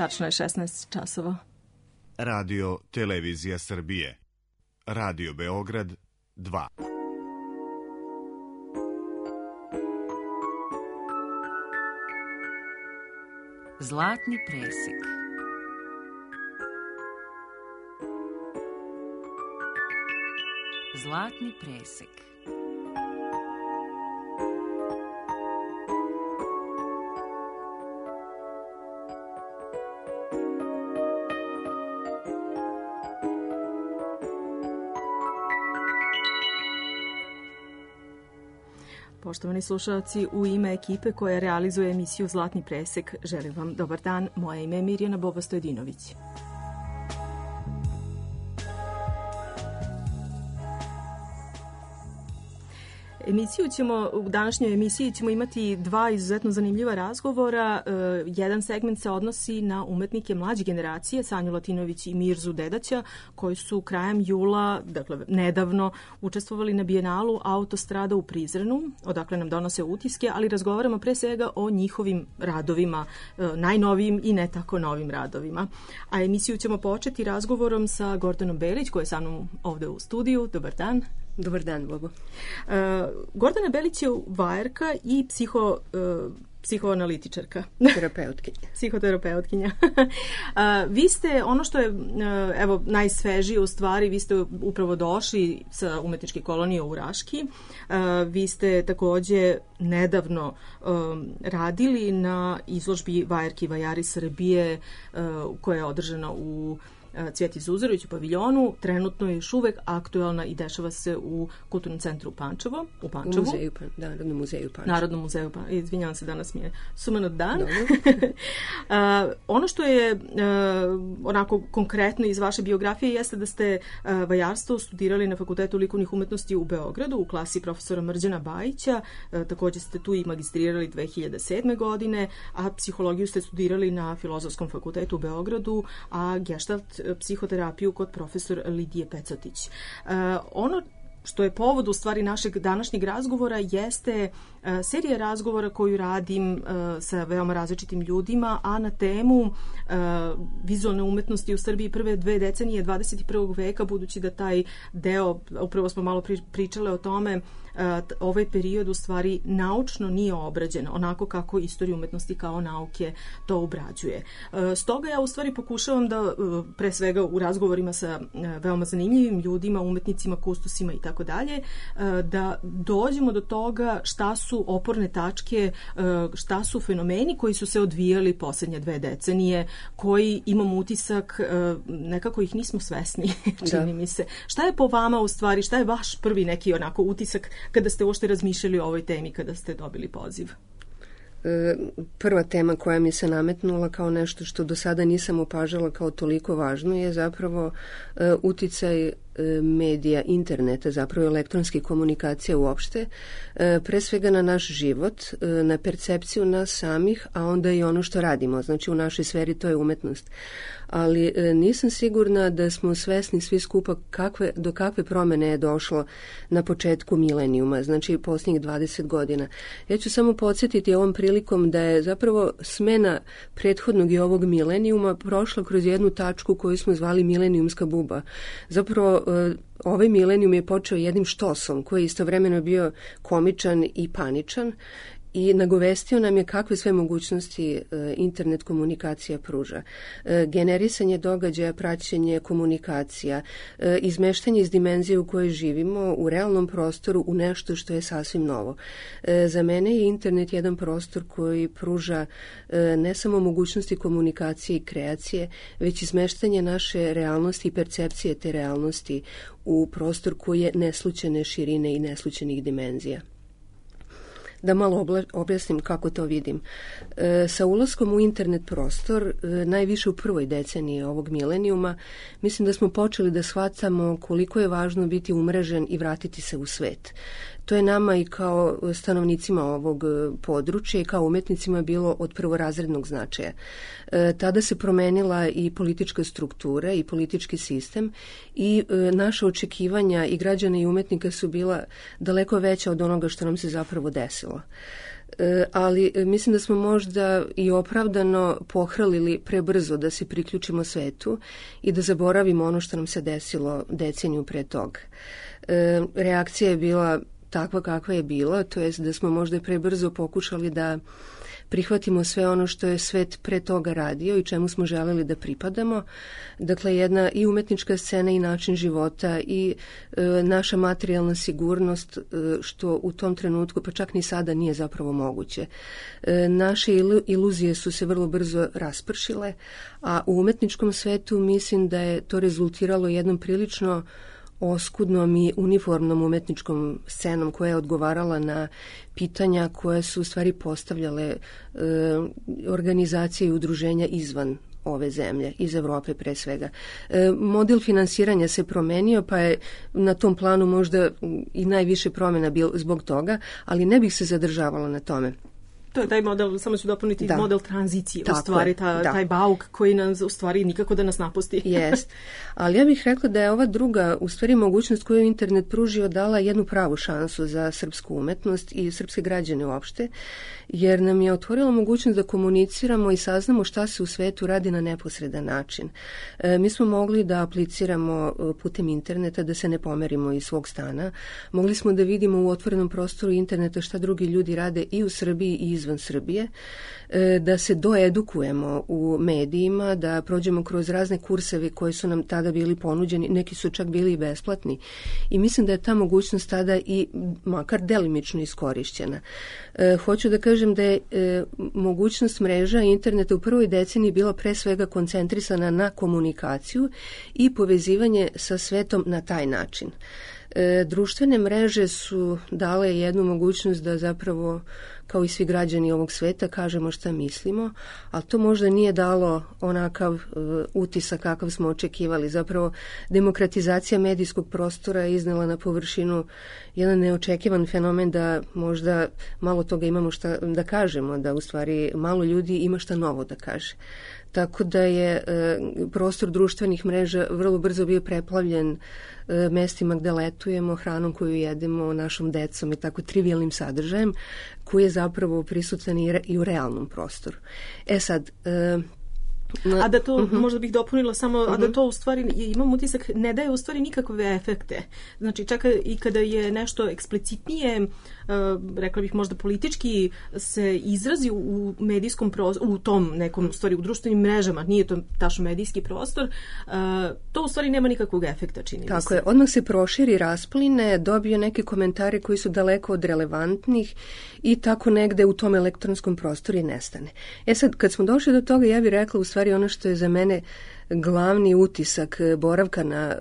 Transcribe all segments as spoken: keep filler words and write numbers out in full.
Tačno je šesnaest časova. Radio Televizija Srbije. Radio Beograd dva. Zlatni presek. Zlatni presek. Poštovani slušalci, u ime ekipe koja realizuje emisiju Zlatni presek, želim vam dobar dan. Moje ime je Mirjana Boba-Stojedinović. Emisiju ćemo, u današnjoj emisiji ćemo imati dva izuzetno zanimljiva razgovora. E, jedan segment se odnosi na umetnike mlađe generacije, Sanju Latinović i Mirzu Dedaća, koji su krajem jula, dakle nedavno, učestvovali na Bijenalu Autostrada u Prizrenu, odakle nam donose utiske, ali razgovaramo pre svega o njihovim radovima, e, najnovijim i ne tako novim radovima. A emisiju ćemo početi razgovorom sa Gordanom Belić, koja je sa mnom ovde u studiju. Dobar dan. Dobar dan, Bobo. Uh, Gordana Belić je vajerka i psiho, uh, psihoanalitičarka. Terapeutkinja. Psihoterapeutkinja. uh, vi ste, ono što je uh, evo, najsvežije u stvari, vi ste upravo došli sa umetničke kolonije u Raški. Uh, vi ste takođe nedavno um, radili na izložbi Vajerki i vajari Srbije uh, koja je održana u Cvjeti Zuzarović u paviljonu, trenutno je još uvek aktuelna i dešava se u Kulturnom centru Pančevo, u Pančevu. U muzeju, Narodnom muzeju Pančevo. Narodnom muzeju Pančevo. Izvinjavam se, danas mi je sumanut dan. uh, ono što je uh, onako konkretno iz vaše biografije jeste da ste uh, vajarstvo studirali na Fakultetu likovnih umetnosti u Beogradu u klasi profesora Mrđana Bajića. Uh, takođe ste tu i magistrirali dve hiljade sedme. godine, a psihologiju ste studirali na Filozofskom fakultetu u Beogradu, a Gestalt psihoterapiju kod profesor Lidije Pecotić. Uh, ono što je povod u stvari našeg današnjeg razgovora jeste uh, serija razgovora koju radim uh, sa veoma različitim ljudima, a na temu uh, vizualne umetnosti u Srbiji prve dve decenije dvadeset prvog veka, budući da taj deo, upravo smo malo pričale o tome, Uh, ovaj period u stvari naučno nije obrađen onako kako istorija umetnosti kao nauke to obrađuje. Uh, stoga ja u stvari pokušavam da uh, pre svega u razgovorima sa uh, veoma zanimljivim ljudima, umetnicima, kustosima i tako dalje, da dođemo do toga šta su oporne tačke, uh, šta su fenomeni koji su se odvijali poslednje dve decenije, koji imam utisak uh, nekako ih nismo svesni, čini mi se. Šta je po vama u stvari, šta je vaš prvi neki onako utisak kada ste uopšte razmišljali o ovoj temi, kada ste dobili poziv? Prva tema koja mi se nametnula kao nešto što do sada nisam opažala kao toliko važno je zapravo uticaj medija, interneta, zapravo elektronske komunikacije uopšte, pre svega na naš život, na percepciju nas samih, a onda i ono što radimo. Znači u našoj sferi to je umetnost. Ali nisam sigurna da smo svesni svi skupa kakve, do kakve promene je došlo na početku milenijuma, znači posljednjih dvadeset godina. Ja ću samo podsjetiti ovom prilikom da je zapravo smena prethodnog i ovog milenijuma prošla kroz jednu tačku koju smo zvali milenijumska buba. Zapravo ovaj milenijum je počeo jednim štosom koji je istovremeno bio komičan i paničan i nagovestio nam je kakve sve mogućnosti e, internet komunikacija pruža. E, generisanje događaja, praćenje komunikacija, e, izmeštanje iz dimenzije u kojoj živimo u realnom prostoru u nešto što je sasvim novo. E, za mene je internet jedan prostor koji pruža e, ne samo mogućnosti komunikacije i kreacije, već izmeštanje naše realnosti i percepcije te realnosti u prostor koji je neslućene širine i neslućenih dimenzija. Da malo objasnim kako to vidim. E, sa ulaskom u internet prostor, e, najviše u prvoj deceniji ovog milenijuma, mislim da smo počeli da shvatamo koliko je važno biti umrežen i vratiti se u svet. To je nama i kao stanovnicima ovog područja i kao umetnicima bilo od prvorazrednog značaja. E, tada se promenila i politička struktura i politički sistem i e, naše očekivanja i građana i umetnika su bila daleko veća od onoga što nam se zapravo desilo. ali mislim da smo možda i opravdano pohrlili prebrzo da se priključimo svetu i da zaboravimo ono što nam se desilo deceniju pre toga. Reakcija je bila takva kakva je bila, to jest da smo možda prebrzo pokušali da prihvatimo sve ono što je svet pre toga radio i čemu smo želeli da pripadamo. Dakle, jedna i umetnička scena i način života i e, naša materijalna sigurnost, e, što u tom trenutku, pa čak ni sada, nije zapravo moguće. E, naše ilu, iluzije su se vrlo brzo raspršile, a u umetničkom svetu mislim da je to rezultiralo jednom prilično oskudnom i uniformnom umetničkom scenom koja je odgovarala na pitanja koje su u stvari postavljale e, organizacije i udruženja izvan ove zemlje, iz Evrope pre svega. E, model finansiranja se promenio, pa je na tom planu možda i najviše promjena bil zbog toga, ali ne bih se zadržavala na tome. To je taj model, samo ću dopuniti, da. model tranzicije, Tako u stvari, ta, da. taj bauk koji nas u stvari nikako da nas napusti. Jest, ali ja bih rekla da je ova druga, u stvari, mogućnost koju je internet pružio dala jednu pravu šansu za srpsku umetnost i srpske građane uopšte, jer nam je otvorila mogućnost da komuniciramo i saznamo šta se u svetu radi na neposredan način. E, mi smo mogli da apliciramo putem interneta, da se ne pomerimo iz svog stana. Mogli smo da vidimo u otvorenom prostoru interneta šta drugi ljudi rade i u Srbiji i izvan Srbije, e, da se doedukujemo u medijima, da prođemo kroz razne kurseve koji su nam tada bili ponuđeni, neki su čak bili i besplatni. I mislim da je ta mogućnost tada i makar delimično iskorišćena. E, hoću da kažem da je e, mogućnost mreža i interneta u prvoj deceniji bila pre svega koncentrisana na komunikaciju i povezivanje sa svetom na taj način. E, društvene mreže su dale jednu mogućnost da zapravo, kao i svi građani ovog sveta, kažemo šta mislimo, ali to možda nije dalo onakav uh, utisak kakav smo očekivali. Zapravo, demokratizacija medijskog prostora je iznela na površinu jedan neočekivan fenomen da možda malo toga imamo šta da kažemo, da u stvari malo ljudi ima šta novo da kaže. Tako da je e, prostor društvenih mreža vrlo brzo bio preplavljen e, mestima gde letujemo, hranom koju jedemo, našom decom i tako trivijalnim sadržajem koji je zapravo prisutan i, re, i u realnom prostoru. E sad... E, A da to, uh-huh. možda bih dopunila samo, uh-huh. a da to u stvari, imam utisak, ne daje u stvari nikakve efekte. Znači, čak i kada je nešto eksplicitnije, uh, rekla bih možda politički, se izrazi u medijskom prostoru, u tom nekom, u stvari u društvenim mrežama, nije to tačno medijski prostor, uh, to u stvari nema nikakvog efekta, čini mi se. Tako je, odmah se proširi raspline, dobio neke komentare koji su daleko od relevantnih i tako negde u tom elektronskom prostoru i nestane. E sad, kad smo došli do toga, ja bih rekla u stvari ono što je za mene glavni utisak boravka na,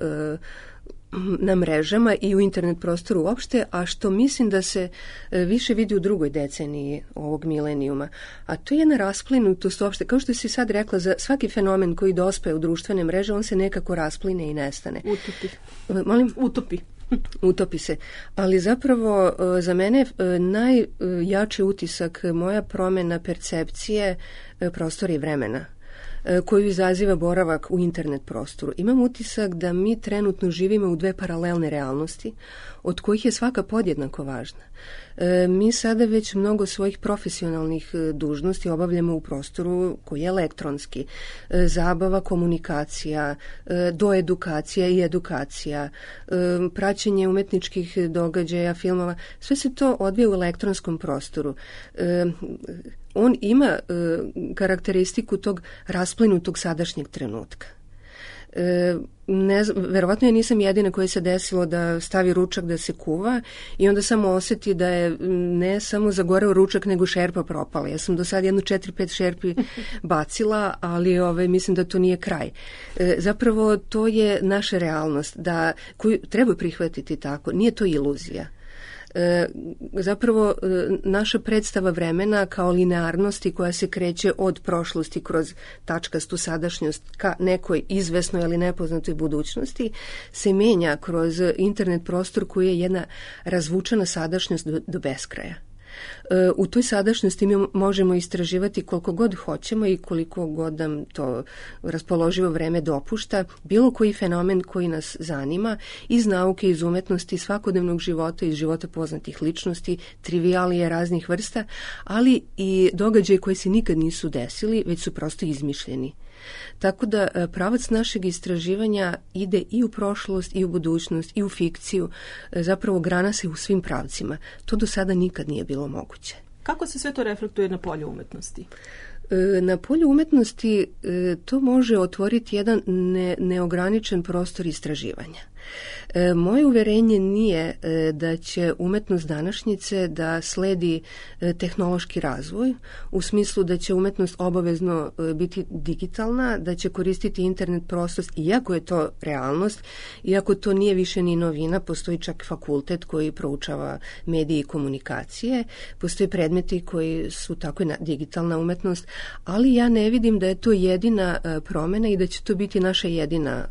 na mrežama i u internet prostoru uopšte, a što mislim da se više vidi u drugoj deceniji ovog milenijuma. A to je jedna rasplinutost uopšte. Kao što si sad rekla, za svaki fenomen koji dospe u društvene mreže, on se nekako raspline i nestane. Utopi. Molim? Utopi. Utopi se. Ali zapravo za mene najjači utisak, moja promjena percepcije prostora i vremena koju izaziva boravak u internet prostoru. Imam utisak da mi trenutno živimo u dve paralelne realnosti, od kojih je svaka podjednako važna. E, mi sada već mnogo svojih profesionalnih dužnosti obavljamo u prostoru koji je elektronski. E, zabava, komunikacija, e, doedukacija i edukacija, e, praćenje umetničkih događaja, filmova, sve se to odvija u elektronskom prostoru. E, on ima e, karakteristiku tog rasplinutog sadašnjeg trenutka. E, ne, verovatno ja nisam jedina koja se desilo da stavi ručak da se kuva i onda samo osjeti da je ne samo zagoreo ručak nego šerpa propala. Ja sam do sad jednu četiri pet šerpi bacila, ali ove, mislim da to nije kraj. E, zapravo to je naša realnost da, koju treba prihvatiti tako. Nije to iluzija. E, zapravo e, naša predstava vremena kao linearnosti koja se kreće od prošlosti kroz tačkastu sadašnjost ka nekoj izvesnoj ali nepoznatoj budućnosti se menja kroz internet prostor koji je jedna razvučena sadašnjost do, do beskraja. U toj sadašnjosti mi možemo istraživati koliko god hoćemo i koliko god nam to raspoloživo vreme dopušta, bilo koji fenomen koji nas zanima iz nauke, iz umetnosti, svakodnevnog života, iz života poznatih ličnosti, trivialije raznih vrsta, ali i događaje koji se nikad nisu desili, već su prosto izmišljeni. Tako da pravac našeg istraživanja ide i u prošlost, i u budućnost, i u fikciju. Zapravo grana se u svim pravcima. To do sada nikad nije bilo moguće. Kako se sve to reflektuje na polju umetnosti? Na polju umetnosti to može otvoriti jedan ne, neograničen prostor istraživanja. Moje uverenje nije da će umetnost današnjice da sledi tehnološki razvoj, u smislu da će umetnost obavezno biti digitalna, da će koristiti internet prostor, iako je to realnost, iako to nije više ni novina, postoji čak fakultet koji proučava medije i komunikacije, postoje predmeti koji su tako digitalna umetnost, ali ja ne vidim da je to jedina promjena i da će to biti naša jedina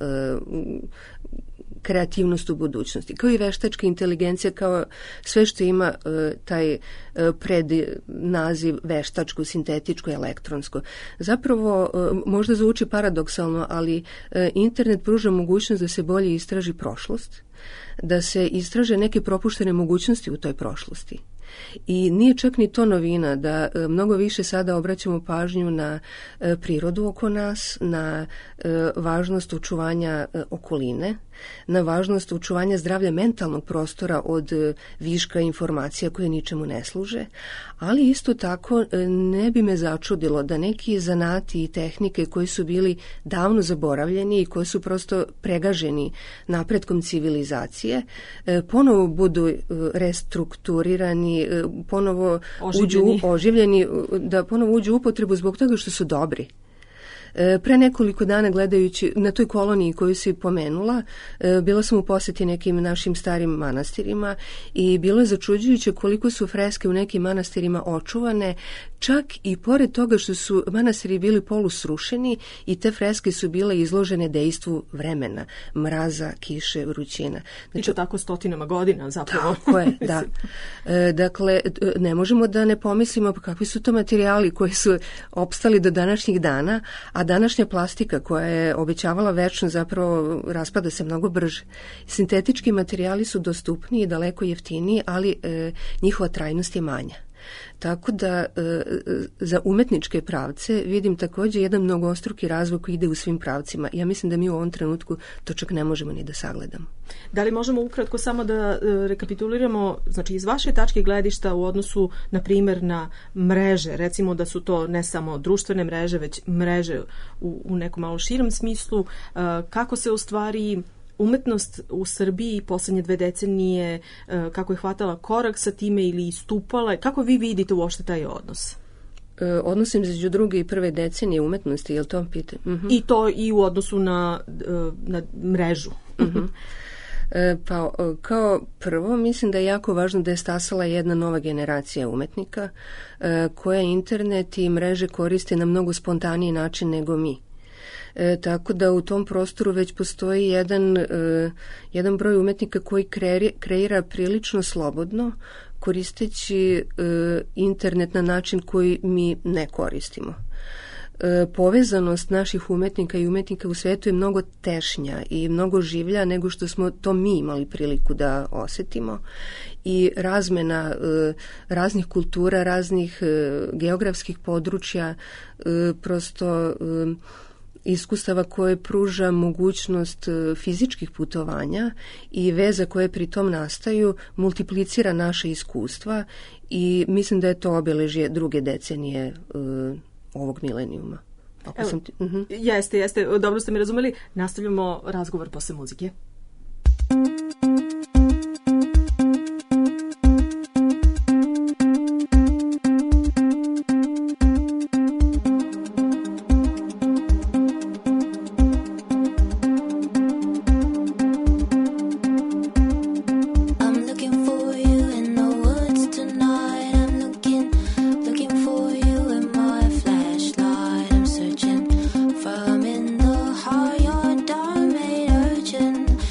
kreativnost u budućnosti. Kao i veštačka inteligencija, kao sve što ima uh, taj uh, prednaziv veštačko, sintetičko, elektronsko. Zapravo, uh, možda zvuči paradoksalno, ali uh, internet pruža mogućnost da se bolje istraži prošlost, da se istraže neke propuštene mogućnosti u toj prošlosti. I nije čak ni to novina da e, mnogo više sada obraćamo pažnju na e, prirodu oko nas, na e, važnost očuvanja e, okoline, na važnost očuvanja zdravlja mentalnog prostora od e, viška informacija koje ničemu ne služe, ali isto tako e, ne bi me začudilo da neki zanati i tehnike koji su bili davno zaboravljeni i koji su prosto pregaženi napretkom civilizacije, e, ponovo budu e, restrukturirani, ponovo oživljeni. uđu oživljeni, da ponovo uđu u upotrebu zbog toga što su dobri. Pre nekoliko dana gledajući na toj koloniji koju si pomenula, bila sam u posjeti nekim našim starim manastirima i bilo je začuđujuće koliko su freske u nekim manastirima očuvane, čak i pored toga što su manastiri bili polusrušeni i te freske su bile izložene dejstvu vremena, mraza, kiše, vrućina. Znači, I to tako stotinama godina zapravo. Tako je, da. Dakle, ne možemo da ne pomislimo kakvi su to materijali koji su opstali do današnjih dana, a današnja plastika koja je obećavala večno zapravo raspada se mnogo brže. Sintetički materijali su dostupniji i daleko jeftiniji, ali e, njihova trajnost je manja. Tako da e, za umetničke pravce vidim također jedan mnogostruki razvoj koji ide u svim pravcima. Ja mislim da mi u ovom trenutku to čak ne možemo ni da sagledamo. Da li možemo ukratko samo da e, rekapituliramo, znači iz vaše tačke gledišta u odnosu, na primjer, na mreže, recimo da su to ne samo društvene mreže, već mreže u, u nekom malo širem smislu, e, kako se u stvari umetnost u Srbiji posljednje dve decenije, kako je hvatala korak sa time ili istupala, kako vi vidite uopšte taj odnos? Odnos između druge i prve decenije umetnosti, je li to pitanje? Uh-huh. I to i u odnosu na, na mrežu. Uh-huh. Pa kao prvo mislim da je jako važno da je stasala jedna nova generacija umetnika koja internet i mreže koriste na mnogo spontaniji način nego mi. E, tako da u tom prostoru već postoji jedan, e, jedan broj umetnika koji kreira, kreira prilično slobodno, koristeći e, internet na način koji mi ne koristimo. E, povezanost naših umetnika i umetnika u svetu je mnogo tešnja i mnogo življa nego što smo to mi imali priliku da osjetimo. I razmena e, raznih kultura, raznih e, geografskih područja, e, prosto... E, iskustava koje pruža mogućnost fizičkih putovanja i veza koje pri tom nastaju multiplicira naše iskustva i mislim da je to obeležje druge decenije uh, ovog milenijuma. Evo, sam ti, uh-huh. Jeste, jeste, dobro ste me razumeli. Nastavljamo razgovor posle muzike. From in the heart, your down made urgent.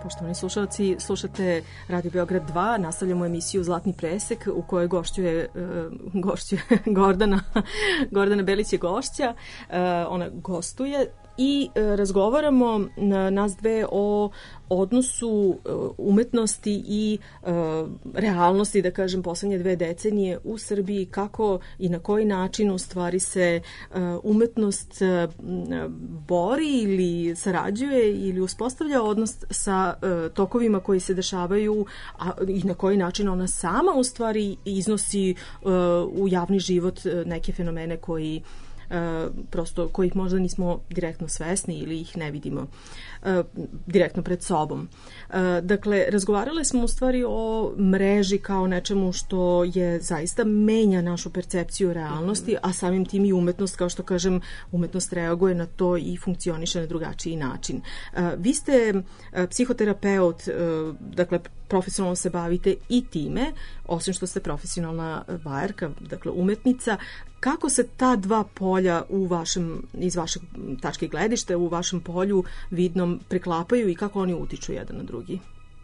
Poštovani slušalci, slušate Radio Beograd dva, nastavljamo emisiju Zlatni presek u kojoj gošćuje, uh, gošćuje Gordana, Gordana Belić je gošća, uh, ona gostuje i uh, razgovaramo uh, nas dve o odnosu uh, umetnosti i uh, realnosti, da kažem, poslednje dve decenije u Srbiji, kako i na koji način u stvari se uh, umetnost uh, bori ili sarađuje ili uspostavlja odnos sa uh, tokovima koji se dešavaju, a i na koji način ona sama u stvari iznosi uh, u javni život uh, neke fenomene koji Uh, prosto kojih možda nismo direktno svesni ili ih ne vidimo uh, direktno pred sobom. Uh, dakle, razgovarali smo u stvari o mreži kao nečemu što je zaista menja našu percepciju realnosti, a samim tim i umetnost, kao što kažem, umetnost reaguje na to i funkcioniše na drugačiji način. Uh, vi ste uh, psihoterapeut, uh, dakle, profesionalno se bavite i time, osim što ste profesionalna vajarka, dakle umetnica. Kako se ta dva polja u vašem, iz vašeg tačke gledišta, u vašem polju vidnom preklapaju i kako oni utiču jedan na drugi?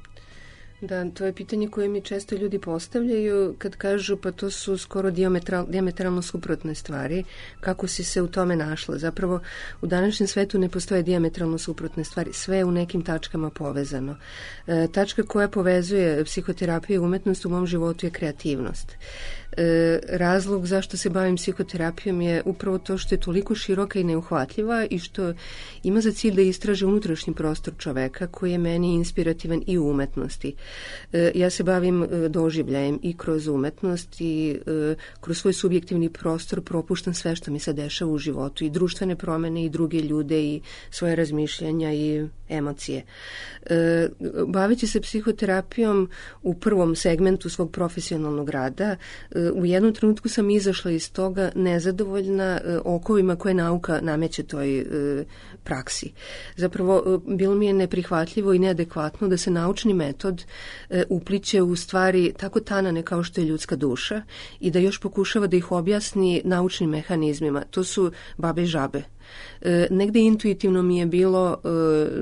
Da, to je pitanje koje mi često ljudi postavljaju kad kažu pa to su skoro diametral, diametralno suprotne stvari. Kako si se u tome našla? Zapravo u današnjem svetu ne postoje diametralno suprotne stvari. Sve je u nekim tačkama povezano. E, tačka koja povezuje psihoterapiju i umetnost u mom životu je kreativnost. E, razlog zašto se bavim psihoterapijom je upravo to što je toliko široka i neuhvatljiva i što ima za cilj da istraže unutrašnji prostor čoveka koji je meni inspirativan i u umetnosti. E, ja se bavim e, doživljajem i kroz umetnost i e, kroz svoj subjektivni prostor propuštam sve što mi se dešava u životu, i društvene promene i druge ljude i svoje razmišljanja i emocije. E, baveći se psihoterapijom u prvom segmentu svog profesionalnog rada, e, u jednom trenutku sam izašla iz toga nezadovoljna e, okovima koje nauka nameće toj e, praksi. Zapravo, e, bilo mi je neprihvatljivo i neadekvatno da se naučni metod e, upliće u stvari tako tanane kao što je ljudska duša i da još pokušava da ih objasni naučnim mehanizmima. To su babe i žabe. E, negde intuitivno mi je bilo e,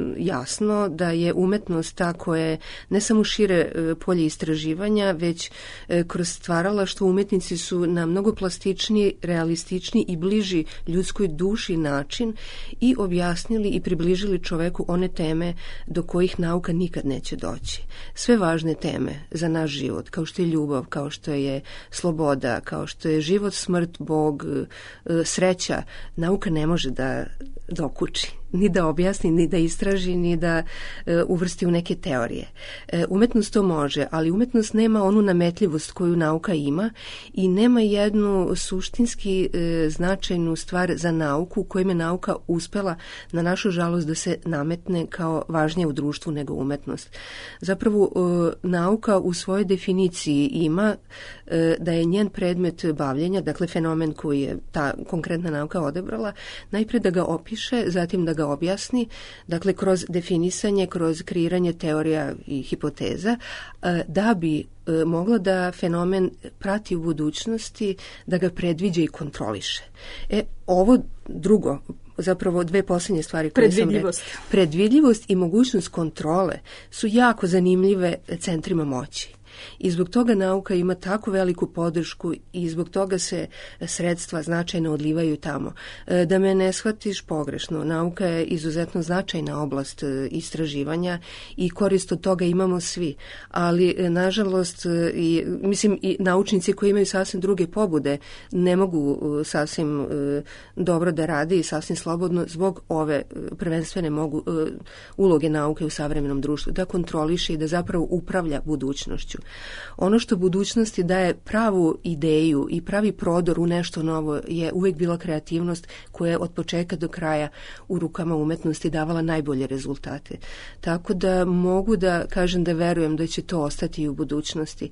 jasno da je umetnost ta koja je ne samo šire e, polje istraživanja, već e, kroz stvaralaštvo umetnici su na mnogo plastičniji, realističniji i bliži ljudskoj duši način i objasnili i približili čoveku one teme do kojih nauka nikad neće doći. Sve važne teme za naš život, kao što je ljubav, kao što je sloboda, kao što je život, smrt, Bog, e, sreća, nauka ne može da dokuči, ni da objasni, ni da istraži, ni da e, uvrsti u neke teorije. E, umetnost to može, ali umetnost nema onu nametljivost koju nauka ima i nema jednu suštinski e, značajnu stvar za nauku kojim je nauka uspela, na našu žalost, da se nametne kao važnije u društvu nego umetnost. Zapravo, e, nauka u svojoj definiciji ima e, da je njen predmet bavljenja, dakle fenomen koji je ta konkretna nauka odebrala, najpre da ga opiše, zatim da ga objasni, dakle kroz definisanje, kroz kreiranje teorija i hipoteza, da bi mogla da fenomen prati u budućnosti, da ga predviđa i kontroliše. E, ovo drugo, zapravo dve posljednje stvari koje sam rekla, predvidljivost i mogućnost kontrole su jako zanimljive centrima moći. I zbog toga nauka ima tako veliku podršku i zbog toga se sredstva značajno odlivaju tamo. Da me ne shvatiš pogrešno, nauka je izuzetno značajna oblast istraživanja i korist od toga imamo svi, ali nažalost i, mislim, i naučnici koji imaju sasvim druge pobude ne mogu sasvim dobro da rade i sasvim slobodno zbog ove prvenstvene mogu, uloge nauke u savremenom društvu, da kontroliše i da zapravo upravlja budućnošću. Ono što budućnosti daje pravu ideju i pravi prodor u nešto novo je uvijek bila kreativnost koja je od početka do kraja u rukama umetnosti davala najbolje rezultate. Tako da mogu da kažem da verujem da će to ostati i u budućnosti.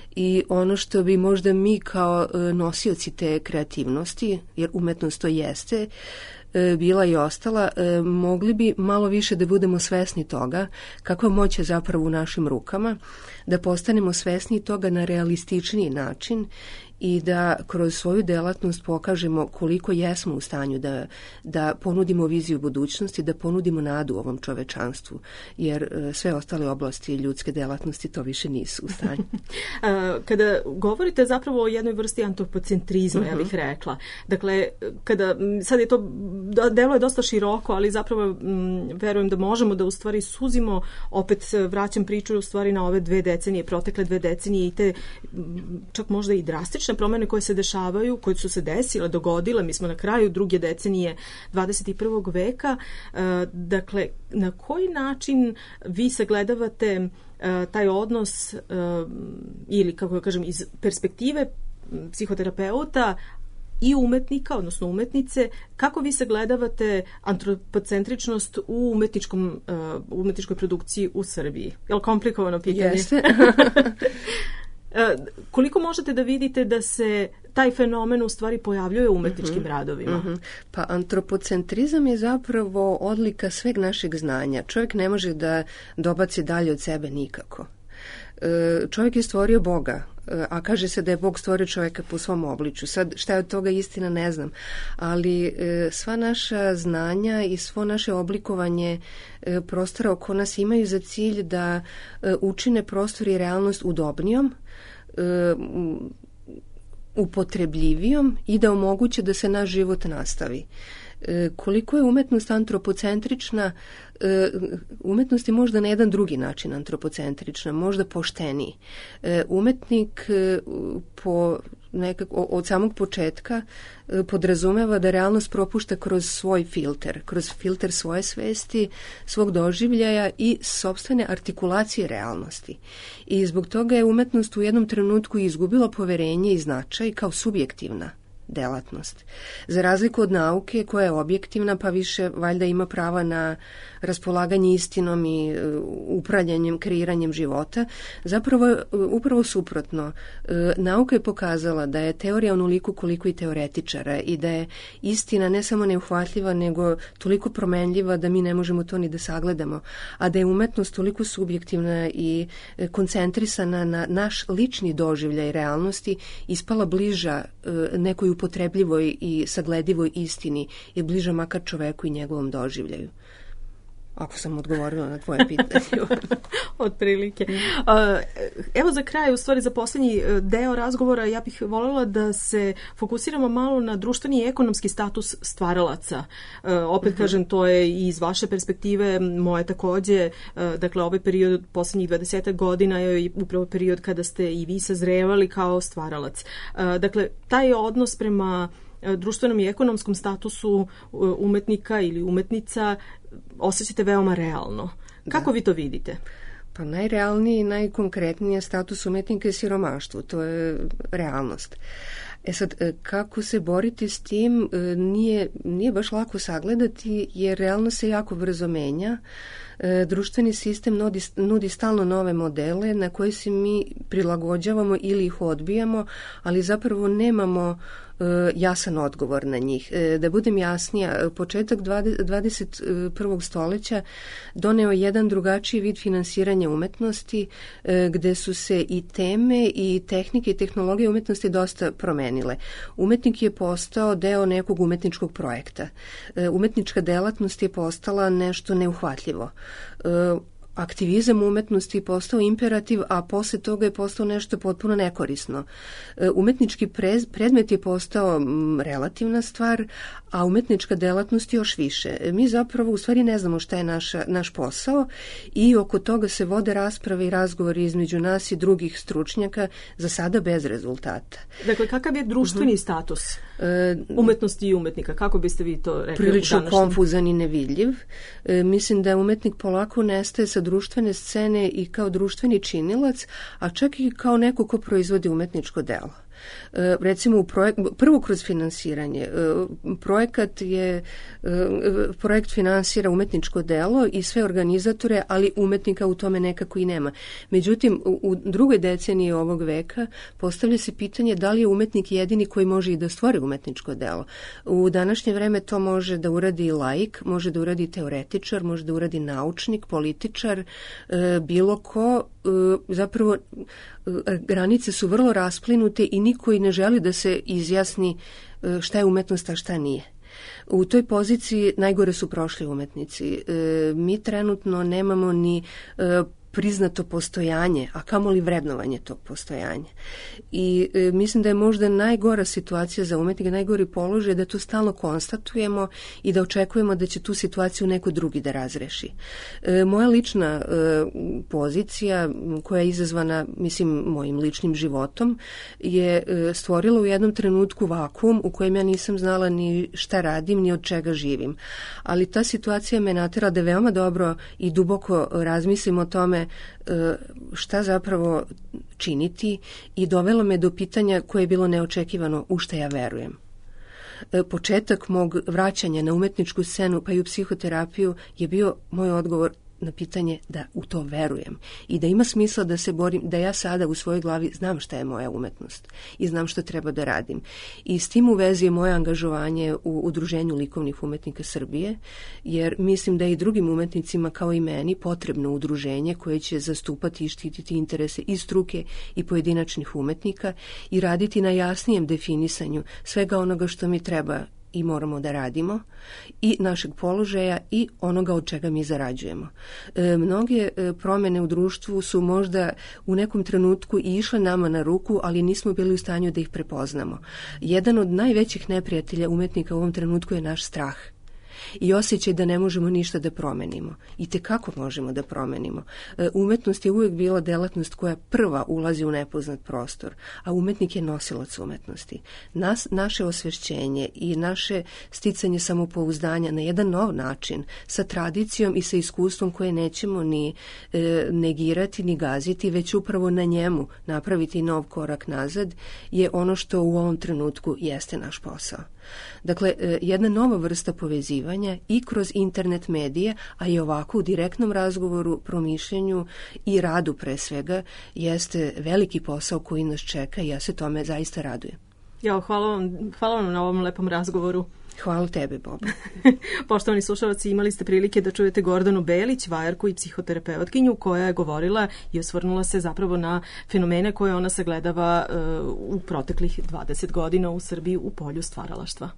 I ono što bi možda mi kao nosioci te kreativnosti, jer umetnost to jeste, bila i ostala, mogli bi malo više da budemo svesni toga kakva moć je zapravo u našim rukama, da postanemo svesni toga na realističniji način i da kroz svoju delatnost pokažemo koliko jesmo u stanju da, da ponudimo viziju budućnosti, da ponudimo nadu ovom čovečanstvu, jer sve ostale oblasti ljudske delatnosti to više nisu u stanju. Kada govorite zapravo o jednoj vrsti antropocentrizma, uh-huh. ja bih rekla, dakle, kada, sad je to, delo je dosta široko, ali zapravo m, verujem da možemo da u stvari suzimo, opet vraćam priču u stvari na ove dve decenije, protekle dve decenije i te čak možda i drastične promene koje se dešavaju, koje su se desile, dogodile, mi smo na kraju druge decenije dvadeset i prvog veka, dakle, na koji način vi sagledavate taj odnos ili, kako ja kažem, iz perspektive psihoterapeuta i umetnika, odnosno umetnice, kako vi sagledavate antropocentričnost u umetničkom, uh, umetničkoj produkciji u Srbiji? Je li komplikovano pitanje? Jeste. uh, koliko možete da vidite da se taj fenomen u stvari pojavljuje u umetničkim uh-huh. radovima? Uh-huh. Pa antropocentrizam je zapravo odlika sveg našeg znanja. Čovjek ne može da dobaci dalje od sebe nikako. Čovjek je stvorio Boga, a kaže se da je Bog stvorio čovjeka po svom obličju. Sad, šta je od toga istina, ne znam. Ali sva naša znanja i svo naše oblikovanje prostora oko nas imaju za cilj da učine prostor i realnost udobnijom, upotrebljivijom i da omoguće da se naš život nastavi. Koliko je umetnost antropocentrična, umetnost je možda na jedan drugi način antropocentrična, možda pošteniji. Umetnik po nekako, od samog početka podrazumeva da realnost propušta kroz svoj filter, kroz filter svoje svesti, svog doživljaja i sopstvene artikulacije realnosti. I zbog toga je umetnost u jednom trenutku izgubila poverenje i značaj kao subjektivna delatnost. Za razliku od nauke koja je objektivna, pa više valjda ima prava na raspolaganje istinom i upravljanjem, kreiranjem života, zapravo upravo suprotno. Nauka je pokazala da je teorija onoliko koliko i teoretičara i da je istina ne samo neuhvatljiva, nego toliko promenljiva da mi ne možemo to ni da sagledamo, a da je umetnost toliko subjektivna i koncentrisana na naš lični doživljaj realnosti, ispala bliža nekoj upotrebljivoj i sagledivoj istini i bliža makar čoveku i njegovom doživljaju. Ako sam odgovorila na tvoje pitanje. Otprilike. Evo za kraj, u stvari za posljednji deo razgovora, ja bih voljela da se fokusiramo malo na društveni i ekonomski status stvaralaca. Opet uh-huh. kažem, to je i iz vaše perspektive, moje takođe, dakle ovaj period posljednjih dvadeset godina je upravo period kada ste i vi sazrevali kao stvaralac. Dakle, taj odnos prema društvenom i ekonomskom statusu umetnika ili umetnica osjećate veoma realno. Kako da. Vi to vidite? Pa najrealniji i najkonkretniji status umetnika je siromaštvo. To je realnost. E sad, kako se boriti s tim nije, nije baš lako sagledati, jer realnost se jako brzo menja. Društveni sistem nudi, nudi stalno nove modele na koje se mi prilagođavamo ili ih odbijamo, ali zapravo nemamo jasan odgovor na njih. Da budem jasnija, početak dvadeset prvog stoljeća doneo jedan drugačiji vid finansiranja umetnosti, gde su se i teme i tehnike i tehnologije umetnosti dosta promenile. Umetnik je postao deo nekog umetničkog projekta. Umetnička delatnost je postala nešto neuhvatljivo. Aktivizam umetnosti je postao imperativ, a posle toga je postao nešto potpuno nekorisno. Umetnički predmet je postao relativna stvar, a umetnička delatnost još više. Mi zapravo u stvari ne znamo šta je naša, naš posao i oko toga se vode rasprave i razgovori između nas i drugih stručnjaka, za sada bez rezultata. Dakle, kakav je društveni uh-huh. status umetnosti i umetnika? Kako biste vi to rekli? Prilično konfuzan i nevidljiv. E, mislim da umetnik polako nestaje sa društvene scene i kao društveni činilac, a čak i kao neko ko proizvodi umetničko delo. E, recimo u projek, prvo kroz finansiranje. E, projekat je e, projekt finansira umetničko delo i sve organizatore, ali umetnika u tome nekako i nema. Međutim, u, u drugoj deceniji ovog veka postavlja se pitanje da li je umetnik jedini koji može i da stvori umetničko delo. U današnje vreme to može da uradi i laik, može da uradi teoretičar, može da uradi naučnik, političar, e, bilo ko. E, zapravo granice su vrlo rasplinute i niko i ne želi da se izjasni šta je umetnost, a šta nije. U toj poziciji najgore su prošli umetnici. Mi trenutno nemamo ni priznato postojanje, a kamoli vrednovanje tog postojanja. I e, mislim da je možda najgora situacija za umetnika, najgori položaj da to stalno konstatujemo i da očekujemo da će tu situaciju neko drugi da razreši. E, moja lična e, pozicija koja je izazvana, mislim, mojim ličnim životom je e, stvorila u jednom trenutku vakuum u kojem ja nisam znala ni šta radim, ni od čega živim. Ali ta situacija me natera da veoma dobro i duboko razmislim o tome šta zapravo činiti i dovelo me do pitanja koje je bilo neočekivano u šta ja verujem. Početak mog vraćanja na umetničku scenu pa i u psihoterapiju je bio moj odgovor na pitanje da u to verujem i da ima smisla da se borim, da ja sada u svojoj glavi znam šta je moja umetnost i znam šta treba da radim. I s tim u vezi je moje angažovanje u Udruženju likovnih umetnika Srbije, jer mislim da je i drugim umetnicima kao i meni potrebno udruženje koje će zastupati i štititi interese i struke i pojedinačnih umetnika i raditi na jasnijem definisanju svega onoga što mi treba i moramo da radimo, i našeg položaja i onoga od čega mi zarađujemo. E, mnoge e, promene u društvu su možda u nekom trenutku i išle nama na ruku, ali nismo bili u stanju da ih prepoznamo. Jedan od najvećih neprijatelja umetnika u ovom trenutku je naš strah i osjećaj da ne možemo ništa da promenimo. I tekako možemo da promenimo. E, umetnost je uvijek bila delatnost koja prva ulazi u nepoznat prostor, a umetnik je nosilac umetnosti. Nas, naše osvešćenje i naše sticanje samopouzdanja na jedan nov način, sa tradicijom i sa iskustvom koje nećemo ni e, negirati, ni gaziti, već upravo na njemu napraviti nov korak nazad, je ono što u ovom trenutku jeste naš posao. Dakle, jedna nova vrsta povezivanja i kroz internet medije, a i ovako u direktnom razgovoru, promišljenju i radu pre svega, jeste veliki posao koji nas čeka i ja se tome zaista radujem. Ja, hvala vam, hvala vam na ovom lepom razgovoru. Hvala tebi, Bob. Poštovani slušalci, imali ste prilike da čujete Gordanu Belić, vajarku i psihoterapeutkinju, koja je govorila i osvrnula se zapravo na fenomene koje ona sagledava uh, u proteklih dvadeset godina u Srbiji u polju stvaralaštva.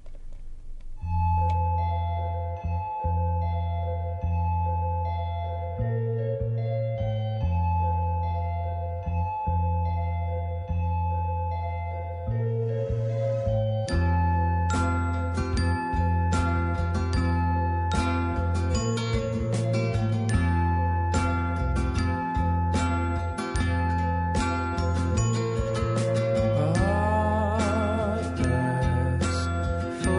For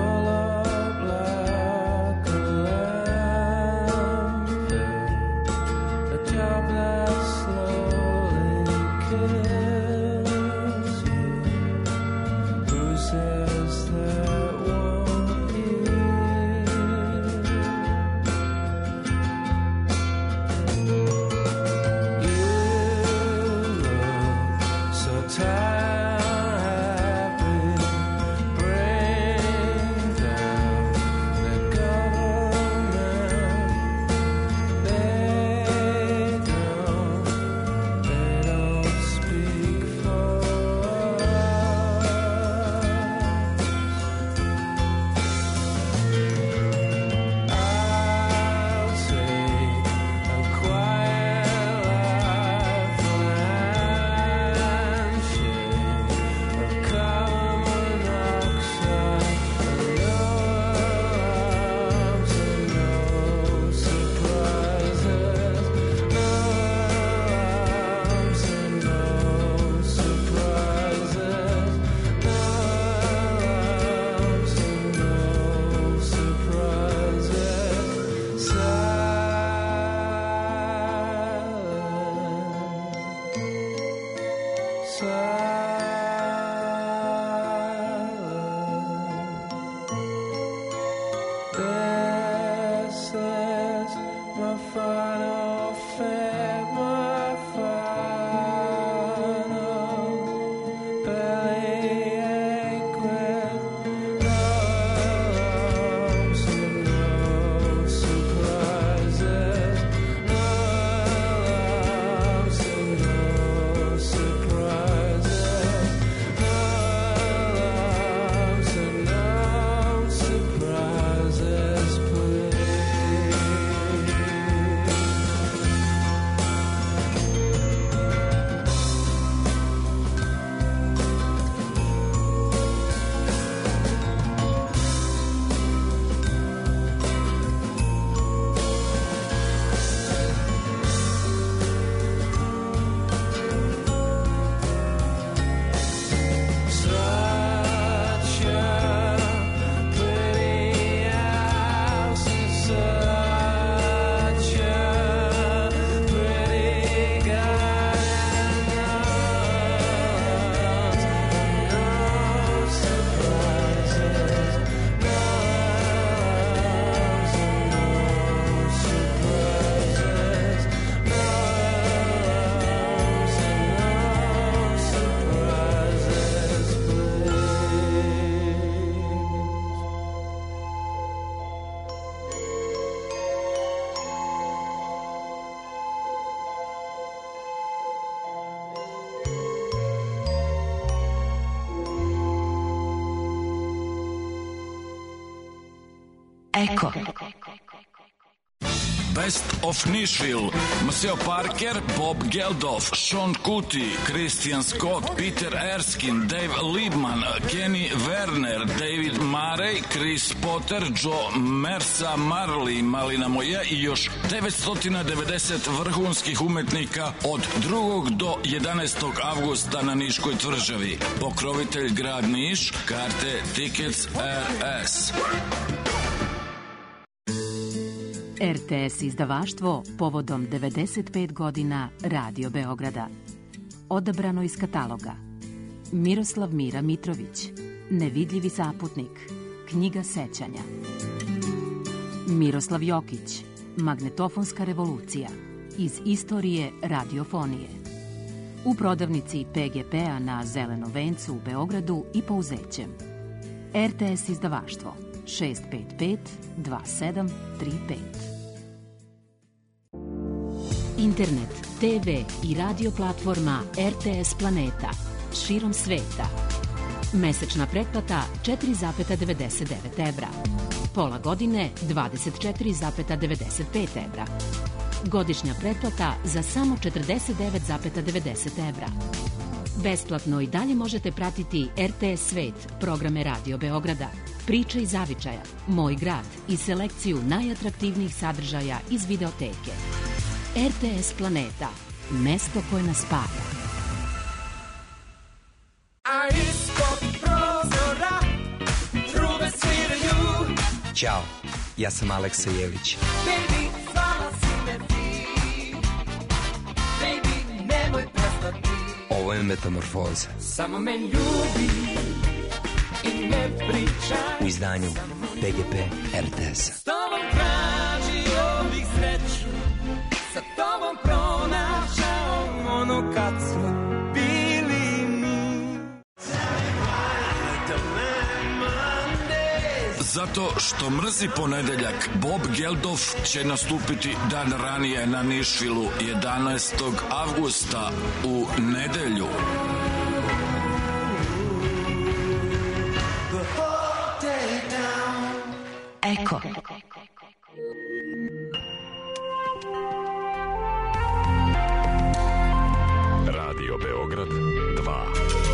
Eko. Best of Nashville, Maceo Parker, Bob Geldof, Sean Kuti, Christian Scott, Peter Erskine, Dave Liebman, Kenny Werner, David Murray, Chris Potter, Joe Mersa, Marley, Malina Moje i još devetsto devedeset vrhunskih umetnika od drugog do jedanaestog avgusta na Niškoj tvrđavi. Pokrovitelj grad Niš, karte Tickets R S. R T S izdavaštvo povodom devedeset pet godina Radio Beograda. Odabrano iz kataloga: Miroslav Mira Mitrović, Nevidljivi zaputnik, Knjiga sećanja. Miroslav Jokić, Magnetofonska revolucija, iz istorije radiofonije. U prodavnici P G P-a na Zelenom vencu u Beogradu i Pouzećem. R T S izdavaštvo šest pet pet dva sedam tri pet. Internet, T V i radio platforma R T S Planeta širom sveta. Mesečna pretplata četiri zarez devedeset devet evra. Pola godine dvadeset četiri zarez devedeset pet evra. Godišnja pretplata za samo četrdeset devet zarez devedeset evra. Besplatno i dalje možete pratiti R T S Svet, programe Radio Beograda, Priče iz zavičaja, Moj grad i selekciju najatraktivnijih sadržaja iz videoteke. R T S Planeta, mesto koje nas spaja. A ispod prozora trube sviraju. Ćao, ja sam Aleksa Jelić. Baby, zvala si me ti. Baby, nemoj prestati. Ovo je Metamorfoza. Samo me ljubi i ne pričaj. U izdanju P G P R T S-a. S tobom tražio bih sreću, sa tobom pronašao ono kad smo bili mi. Zato što mrzi ponedeljak, Bob Geldof će nastupiti dan ranije na Nišvilu jedanaestog avgusta u nedelju. Eko. Radio Beograd dva.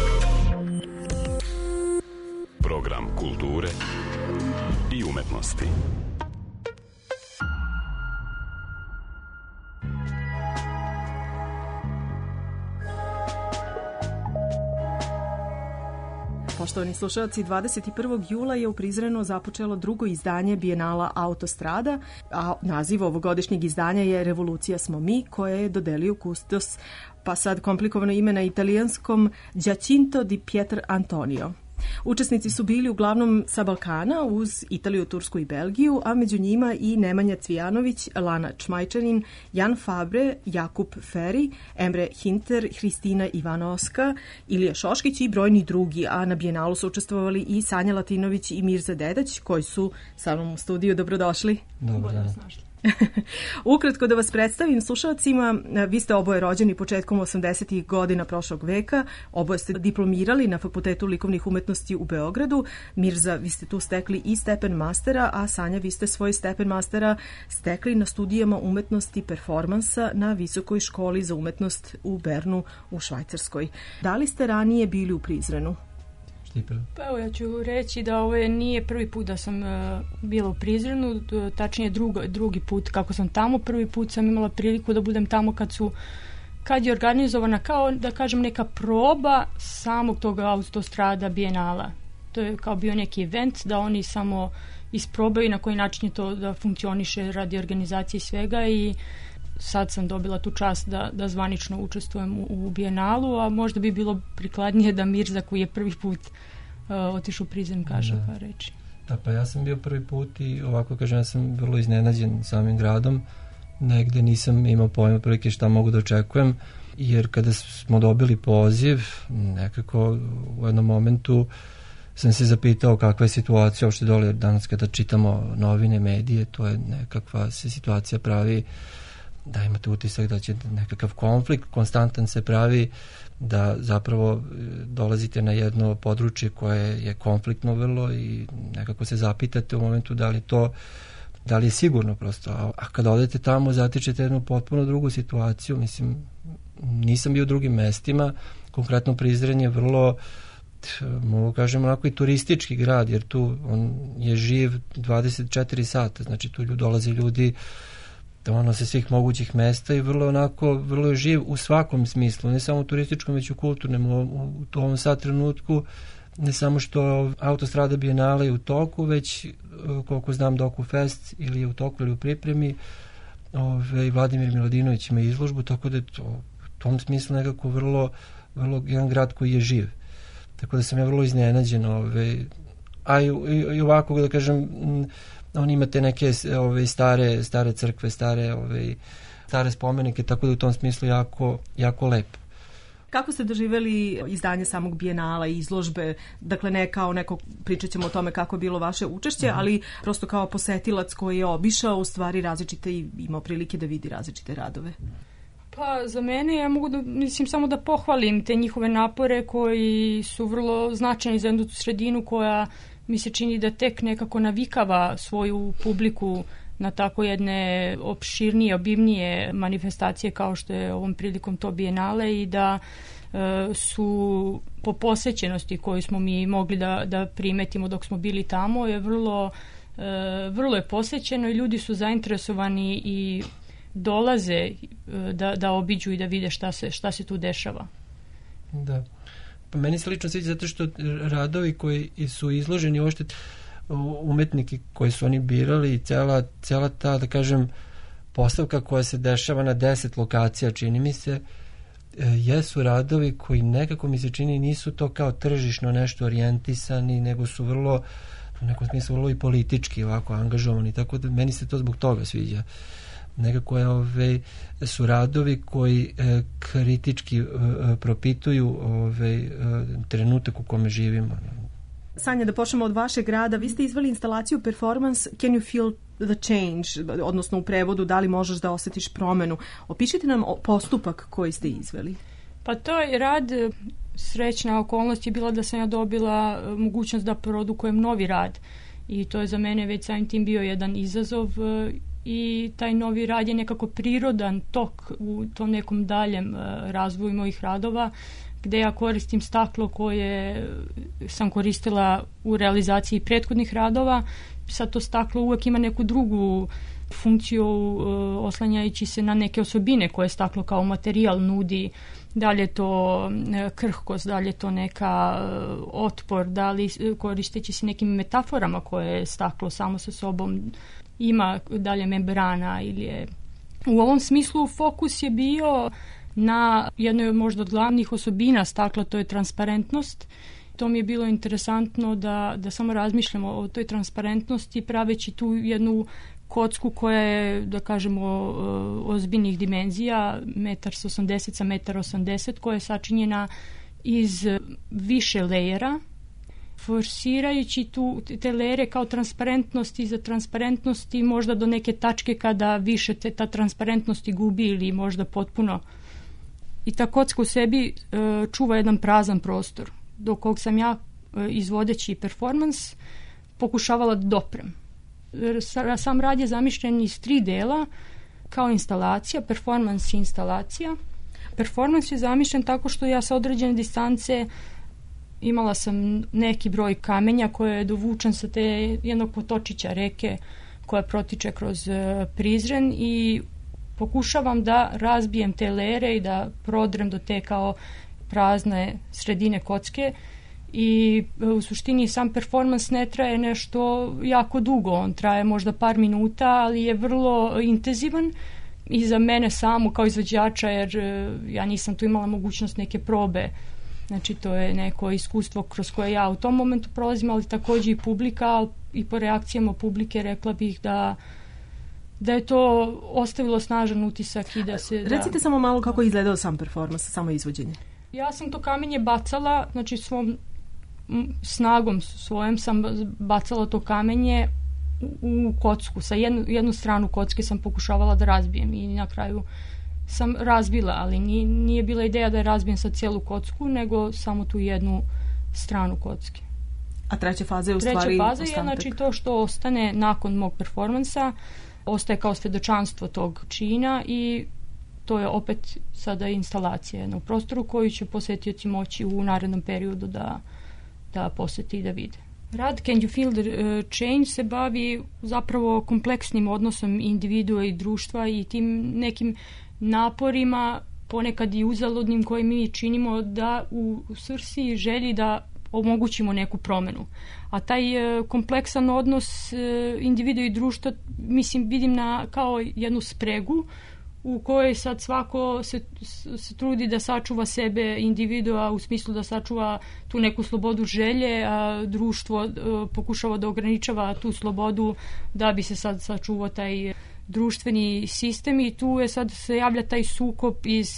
Program kulture i umetnosti. Poštovani slušalci, dvadeset prvog jula je u Prizrenu započelo drugo izdanje Bijenala Autostrada, a naziv ovogodišnjeg izdanja je Revolucija smo mi, koje je dodelio kustos, pa sad komplikovano ime na italijanskom, Giacinto di Pietro Antonio. Učesnici su bili uglavnom sa Balkana uz Italiju, Tursku i Belgiju, a među njima i Nemanja Cvijanović, Lana Čmajčanin, Jan Fabre, Jakub Feri, Emre Hinter, Hristina Ivanovska, Ilija Šoškić i brojni drugi, a na Bijenalu su učestvovali i Sanja Latinović i Mirza Dedać, koji su sa mnom u studiju. Dobrodošli. Dobro, da. Ukratko da vas predstavim slušalcima, vi ste oboje rođeni početkom osamdesetih godina prošlog veka, oboje ste diplomirali na Fakultetu likovnih umetnosti u Beogradu. Mirza, vi ste tu stekli i stepen mastera, a Sanja, vi ste svoj stepen mastera stekli na studijama umetnosti performansa na Visokoj školi za umetnost u Bernu u Švajcarskoj. Da li ste ranije bili u Prizrenu? Pa evo, ja ću reći da ovo je, nije prvi put da sam uh, bila u Prizrenu, tačnije drugo, drugi put kako sam tamo. Prvi put sam imala priliku da budem tamo kad su kad je organizovana kao, da kažem, neka proba samog tog Autostrada Bijenala. To je kao bio neki event da oni samo isprobaju na koji način je to da funkcioniše radi organizacije svega, i sad sam dobila tu čast da, da zvanično učestvujem u, u Bijenalu, a možda bi bilo prikladnije da Mirza, koji je prvi put uh, otišao u Prizren, kaže da. par reči. Da, pa ja sam bio prvi put i ovako kažem, ja sam vrlo iznenađen samim gradom. Negde nisam imao pojma prilike šta mogu da očekujem, jer kada smo dobili poziv, nekako u jednom momentu sam se zapitao kakva je situacija uopšte dole, jer danas kada čitamo novine, medije, to je nekakva se situacija pravi da imate utisak da će nekakav konflikt konstantan se pravi, da zapravo dolazite na jedno područje koje je konfliktno vrlo i nekako se zapitate u momentu da li to da li je sigurno prosto, a, a kada odete tamo zatičete jednu potpuno drugu situaciju, mislim, nisam bio u drugim mestima, konkretno Prizren je vrlo, mogu kažem, onako i turistički grad, jer tu on je živ dvadeset četiri sata, znači tu dolaze ljudi ono sa svih mogućih mesta i vrlo onako, vrlo je živ u svakom smislu, ne samo u turističkom, već u kulturnom. U, u ovom sad trenutku ne samo što autostrada Bijenale je u toku, već koliko znam Doku Fest ili je u toku ili u pripremi, ove, Vladimir Miladinović ima izložbu, tako da je to u tom smislu nekako vrlo, vrlo jedan grad koji je živ. Tako da sam ja vrlo iznenađen. Ove, a i, i, i ovako da kažem, on imate neke ove, stare, stare crkve, stare, ove, stare spomenike, tako da u tom smislu jako, jako lepo. Kako ste doživjeli izdanje samog Bijenala i izložbe, dakle ne kao neko, pričat ćemo o tome kako je bilo vaše učešće, mm. ali prosto kao posetilac koji je obišao u stvari različite i imao prilike da vidi različite radove? Pa za mene ja mogu da, mislim samo da pohvalim te njihove napore koji su vrlo značajni za jednu sredinu koja mi se čini da tek nekako navikava svoju publiku na tako jedne opširnije, obimnije manifestacije kao što je ovom prilikom to Bijenale i da e, su po posećenosti koju smo mi mogli da, da primetimo dok smo bili tamo je vrlo, e, vrlo je posećeno i ljudi su zainteresovani i dolaze e, da, da obiđu i da vide šta se, šta se tu dešava. Da. Pa meni se lično sviđa zato što radovi koji su izloženi uopšte umetniki koji su oni birali i cela, cela ta, da kažem, postavka koja se dešava na deset lokacija, čini mi se, jesu radovi koji nekako mi se čini nisu to kao tržišno nešto orijentisani, nego su vrlo, u nekom smislu vrlo i politički ovako angažovani, tako da meni se to zbog toga sviđa. Nekako je, ove, su radovi koji e, kritički e, propituju ove, e, trenutak u kome živimo. Sanja, da počnemo od vašeg grada. Vi ste izveli instalaciju Performance Can You Feel the Change, odnosno u prevodu da li možeš da osjetiš promenu. Opišite nam postupak koji ste izveli. Pa to je rad, srećna okolnost je bila da sam ja dobila mogućnost da produkujem novi rad i to je za mene već samim tim bio jedan izazov i taj novi rad je nekako prirodan tok u tom nekom daljem razvoju mojih radova gde ja koristim staklo koje sam koristila u realizaciji prethodnih radova. Sad to staklo uvek ima neku drugu funkciju oslanjajući se na neke osobine koje staklo kao materijal nudi. Da li je to krhkost, da li je to neka otpor, da li koristeći se nekim metaforama koje staklo samo sa sobom ima, da li je membrana ili je... U ovom smislu fokus je bio na jednoj možda od glavnih osobina stakla, to je transparentnost. To mi je bilo interesantno da, da samo razmišljamo o toj transparentnosti praveći tu jednu kocku koja je, da kažemo, ozbiljnih dimenzija, metar osamdeset sa metar osamdeset, koja je sačinjena iz više lejera, forsirajući tu te lejere kao transparentnosti za transparentnosti možda do neke tačke kada više te, ta transparentnosti gubi ili možda potpuno. I ta kocka u sebi e, čuva jedan prazan prostor, do kog sam ja e, izvodeći performans pokušavala da doprem. Sam rad je zamišljen iz tri dela kao instalacija, performans i instalacija. Performans je zamišljen tako što ja sa određene distance imala sam neki broj kamenja koje je dovučen sa te jednog potočića reke koja protiče kroz e, Prizren i pokušavam da razbijem te lere i da prodrem do te kao prazne sredine kocke i u suštini sam performans ne traje nešto jako dugo, on traje možda par minuta, ali je vrlo intenzivan i za mene samu kao izvođača, jer ja nisam tu imala mogućnost neke probe, znači to je neko iskustvo kroz koje ja u tom momentu prolazim, ali također i publika i po reakcijama publike rekla bih da da je to ostavilo snažan utisak i da se... Recite da... samo malo kako je izgledao sam performans, samo izvođenje. Ja sam to kamenje bacala, znači svom snagom svojom sam bacala to kamenje u, u kocku. Sa jednu, jednu stranu kocke sam pokušavala da razbijem i na kraju sam razbila, ali nije, nije bila ideja da je razbijem sa cijelu kocku, nego samo tu jednu stranu kocke. A treća faza je u treća stvari faza ostatak. je znači to što ostane nakon mog performansa, ostaje kao svjedočanstvo tog čina i to je opet sada instalacija na prostoru koju će posetioci moći u narednom periodu da, da poseti i da vide. Rad Can You Feel the Change se bavi zapravo kompleksnim odnosom individua i društva i tim nekim naporima, ponekad i uzaludnim, koje mi činimo da u svrsi i želji da omogućimo neku promenu. A taj e, kompleksan odnos e, individua i društva, mislim, vidim na, kao jednu spregu u kojoj sad svako se, se trudi da sačuva sebe individua u smislu da sačuva tu neku slobodu želje, a društvo e, pokušava da ograničava tu slobodu da bi se sad sačuvao taj društveni sistem i tu je sad se javlja taj sukob iz,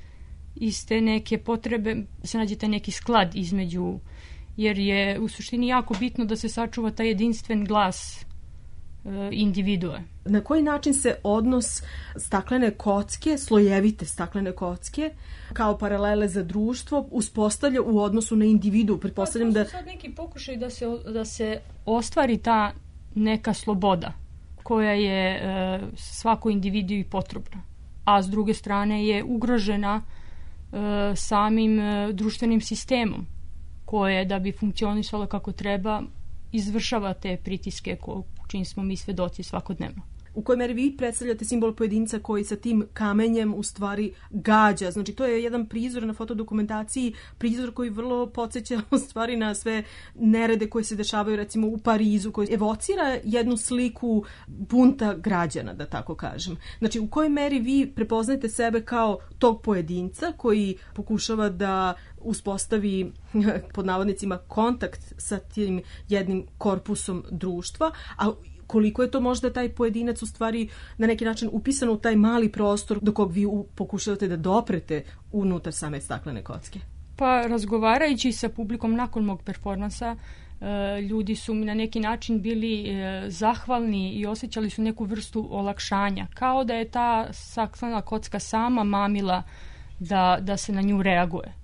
iz te neke potrebe, se nađe taj neki sklad između, jer je u suštini jako bitno da se sačuva taj jedinstven glas e, individua. Na koji način se odnos staklene kocke, slojevite staklene kocke, kao paralele za društvo, uspostavlja u odnosu na individu? Pretpostavljam pa, da... To su sad neki pokušaj da se, da se ostvari ta neka sloboda koja je e, svako individu i potrebna, a s druge strane je ugrožena e, samim e, društvenim sistemom koje, da bi funkcionisalo kako treba, izvršava te pritiske ko, čim smo mi svedoci svakodnevno. U kojoj meri vi predstavljate simbol pojedinca koji sa tim kamenjem u stvari gađa? Znači, to je jedan prizor na fotodokumentaciji, prizor koji vrlo podsjeća u stvari na sve nerede koje se dešavaju recimo u Parizu, koji evocira jednu sliku bunta građana, da tako kažem. Znači, u kojoj meri vi prepoznajete sebe kao tog pojedinca koji pokušava da uspostavi, pod navodnicima, kontakt sa tim jednim korpusom društva, a koliko je to možda taj pojedinac u stvari na neki način upisan u taj mali prostor do kog vi pokušavate da doprete unutar same staklene kocke? Pa razgovarajući sa publikom nakon mog performansa, ljudi su mi na neki način bili zahvalni i osjećali su neku vrstu olakšanja, kao da je ta staklena kocka sama mamila da, da se na nju reaguje.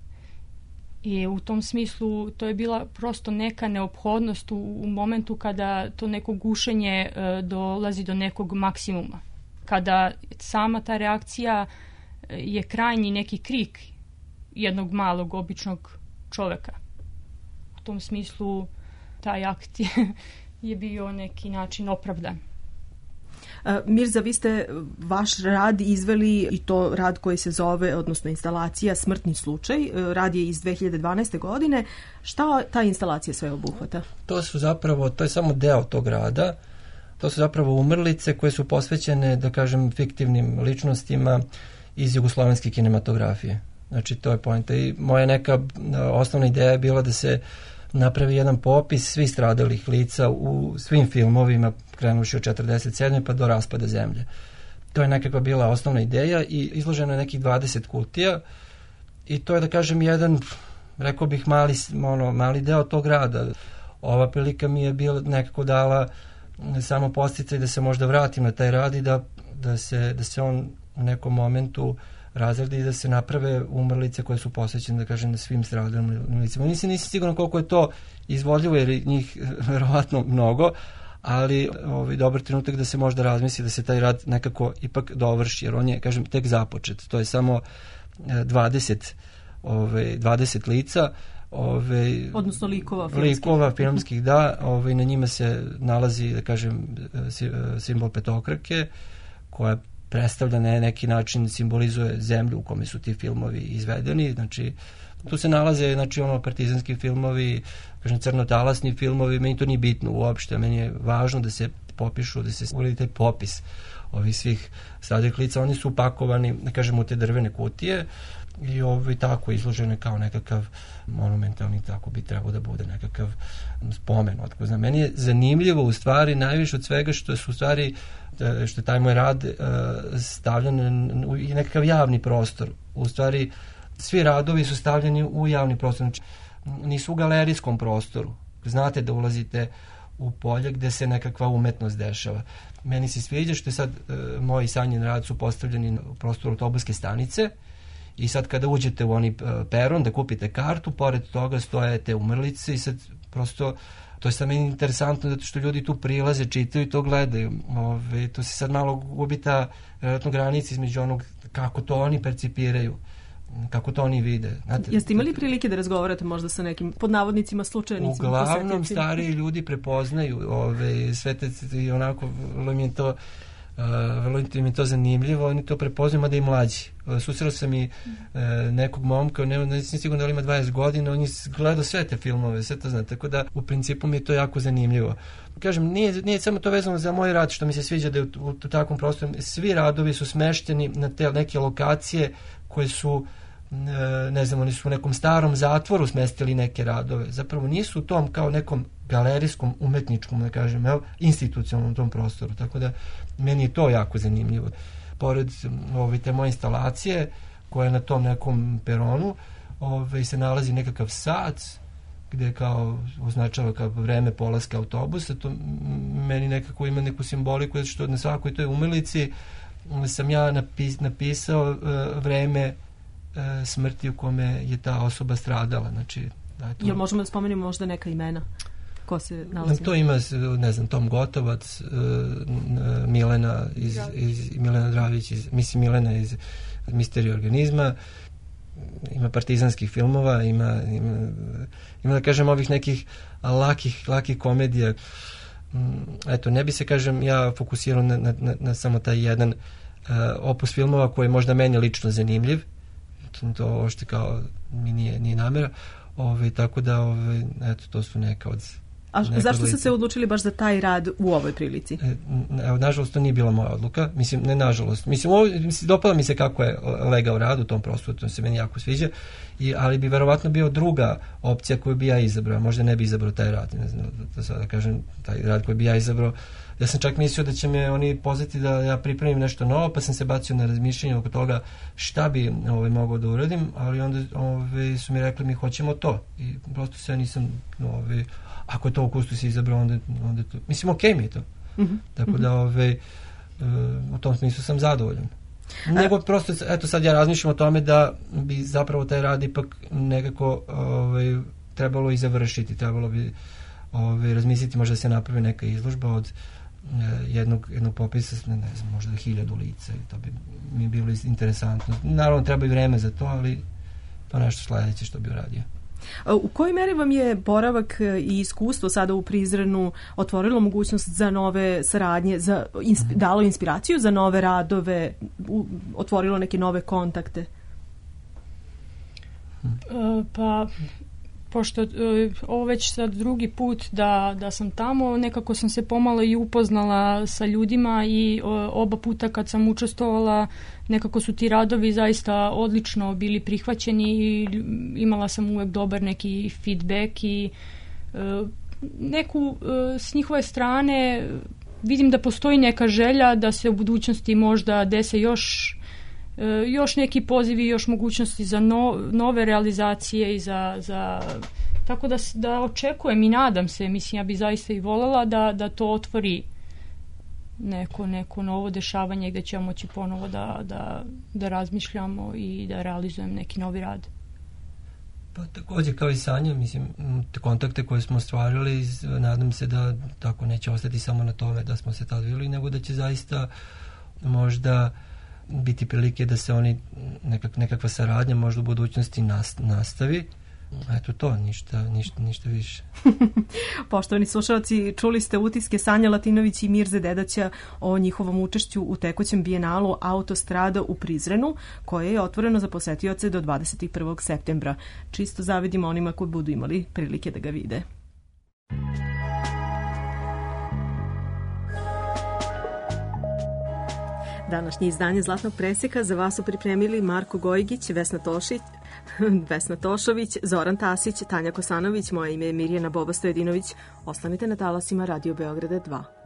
I u tom smislu to je bila prosto neka neophodnost u, u momentu kada to neko gušenje e, dolazi do nekog maksimuma. Kada sama ta reakcija je krajnji neki krik jednog malog, običnog čoveka. U tom smislu taj akt je, je bio neki način opravdan. Mirza, vi ste vaš rad izveli, i to rad koji se zove, odnosno instalacija Smrtni slučaj. Rad je iz dve hiljade dvanaeste. godine. Šta ta instalacija sve obuhvata? To su zapravo, to je samo deo tog rada. To su zapravo umrlice koje su posvećene, da kažem, fiktivnim ličnostima iz jugoslovenske kinematografije. Znači, to je poenta. I moja neka osnovna ideja je bila da se napravi jedan popis svih stradalih lica u svim filmovima, krenuši od četrdeset sedme pa do Raspada zemlje. To je nekakva bila osnovna ideja i izloženo je nekih dvadeset kutija i to je, da kažem, jedan, rekao bih, mali, ono, mali deo tog rada. Ova prilika mi je bila nekako dala samo podsticaj da se možda vratim na taj rad i da, da, se, da se on u nekom momentu razredi i da se naprave umrlice koje su posvećene, da kažem, na svim stradalim licima. Nisam, nisam siguran koliko je to izvodljivo, jer njih verovatno mnogo, ali ovaj, dobar trenutak da se možda razmisli da se taj rad nekako ipak dovrši, jer on je, kažem, tek započet. To je samo dvadeset, ovaj, dvadeset lica, ovaj, odnosno likova filmskih. Likova filmskih, da, ovaj, na njima se nalazi, da kažem, simbol petokrake, koja predstavlja na neki način, simbolizuje zemlju u kome su ti filmovi izvedeni. Znači, tu se nalaze, znači, ono, partizanski filmovi, kažem, crnotalasni filmovi, meni to nije bitno uopšte, meni je važno da se popišu, da se uredi taj popis ovih svih stradalih lica. Oni su upakovani, da kažem, u te drvene kutije i ovaj, tako izložene kao nekakav monumentalni, tako bi trebao da bude nekakav spomen. Otko znam, meni je zanimljivo u stvari najviše od svega što su u stvari što je taj moj rad stavljen u nekakav javni prostor. U stvari svi radovi su stavljeni u javni prostor, znači nisu u galerijskom prostoru. Znate da ulazite u polje gde se nekakva umetnost dešava. Meni se sviđa što je sad moji sanjen rad su postavljeni u prostoru autobuske stanice i sad kada uđete u oni peron da kupite kartu, pored toga stoje te umrlice i sad prosto to je sad meni interesantno zato što ljudi tu prilaze, čitaju i to gledaju. Ove, to se sad malo gubi ta vjerojatno granica između onog kako to oni percipiraju, kako to oni vide. Znate, jeste imali prilike da razgovarate možda sa nekim pod navodnicima slučajnicima? Uglavnom stariji ljudi prepoznaju ove, sve te i onako vrlo mi je to Uh, vrlo mi je to zanimljivo, oni to prepoznaju, mada i mlađi. Uh, susreo sam i uh, nekog momka, ne, ne sam sigurno da li ima dvadeset godina, on je gledao sve te filmove, sve to zna, tako da u principu mi je to jako zanimljivo. Kažem, nije, nije samo to vezano za moj rad, što mi se sviđa da je u, u, u takvom prostoru, svi radovi su smešteni na te neke lokacije koje su ne znam, oni su u nekom starom zatvoru smestili neke radove. Zapravo nisu u tom kao nekom galerijskom, umetničkom, da kažem, evo, institucionalnom tom prostoru. Tako da meni je to jako zanimljivo. Pored ove, te moje instalacije, koja je na tom nekom peronu, ove, se nalazi nekakav sat, gde kao označava kao vreme polaska autobusa. To meni nekako ima neku simboliku, zato što na svakoj toj umelici sam ja napis, napisao uh, vreme smrti u kome je ta osoba stradala. Znači, da, to... Jel možemo da spomenemo možda neka imena? Ko se nalazi? To ima, ne znam, Tom Gotovac, Milena iz, iz Milena Dravić, iz, mislim Milena iz Misterije organizma, ima partizanskih filmova, ima, ima, ima da kažem ovih nekih lakih, lakih komedija. Eto, ne bi se, kažem, ja fokusirao na, na, na samo taj jedan uh, opus filmova koji je možda meni lično zanimljiv. To ošte kao mi nije, nije namera. Ove, tako da, ove, eto, to su neka od... A zašto ste se odlučili baš za taj rad u ovoj prilici? Evo, nažalost, to nije bila moja odluka. Mislim, ne nažalost. Mislim, ovo, mislim, dopala mi se kako je legao rad u tom prostoru, to se meni jako sviđa, i, ali bi verovatno bio druga opcija koju bi ja izabrao. Možda ne bi izabrao taj rad, ne znam, da sada kažem, taj rad koji bi ja izabrao. Ja sam čak mislio da će me oni pozvati da ja pripremim nešto novo, pa sam se bacio na razmišljanje oko toga šta bi ovaj, mogao da uradim, ali onda ovaj, su mi rekli mi hoćemo to. I prosto se ja nisam, ovaj, ako je to u kustu si izabrao, onda, onda to, mislim, okej okay mi je to. Mm-hmm. Tako da ovaj, u tom smislu sam zadovoljan. Nego prosto, eto sad ja razmišljam o tome da bi zapravo taj rad ipak nekako ovaj, trebalo i završiti, trebalo bi ovaj, razmisliti, možda se napravi neka izložba od jednog, jednog popisa, ne znam, možda hiljadu lica, to bi mi bilo interesantno. Naravno, treba i vreme za to, ali to nešto sledeće što bi uradio. U kojoj meri vam je boravak i iskustvo sada u Prizrenu otvorilo mogućnost za nove saradnje, za, insp, dalo inspiraciju za nove radove, u, otvorilo neke nove kontakte? Uh, pa... pošto uh, ovo već sad drugi put da, da sam tamo, nekako sam se pomalo i upoznala sa ljudima i uh, oba puta kad sam učestvovala nekako su ti radovi zaista odlično bili prihvaćeni i imala sam uvek dobar neki feedback i uh, neku uh, s njihove strane vidim da postoji neka želja da se u budućnosti možda dese još još neki pozivi, još mogućnosti za no, nove realizacije i za, za tako da, da očekujem i nadam se, mislim ja bi zaista i voljela da, da to otvori neko, neko novo dešavanje gde ćemo moći ponovo da, da, da razmišljamo i da realizujem neki novi rad. Pa takođe kao i Sanja, mislim, te kontakte koje smo ostvarili, nadam se da tako neće ostati samo na tome da smo se tad vidjeli, nego da će zaista možda biti prilike da se oni nekak, nekakva saradnja možda u budućnosti nastavi. Eto to, ništa, ništa, ništa više. Poštovani slušalci, čuli ste utiske Sanja Latinović i Mirze Dedaća o njihovom učešću u tekućem bijenalu Autostrada u Prizrenu, koje je otvoreno za posetioce do dvadeset prvog septembra. Čisto zavidimo onima koji budu imali prilike da ga vide. Današnje izdanje Zlatnog presjeka za vas su pripremili Marko Gojgić, Vesna Tošić, Vesna Tošović, Zoran Tasić, Tanja Kosanović, moje ime je Mirjana Boba Stojedinović. Ostanite na talasima Radio Beograda dva.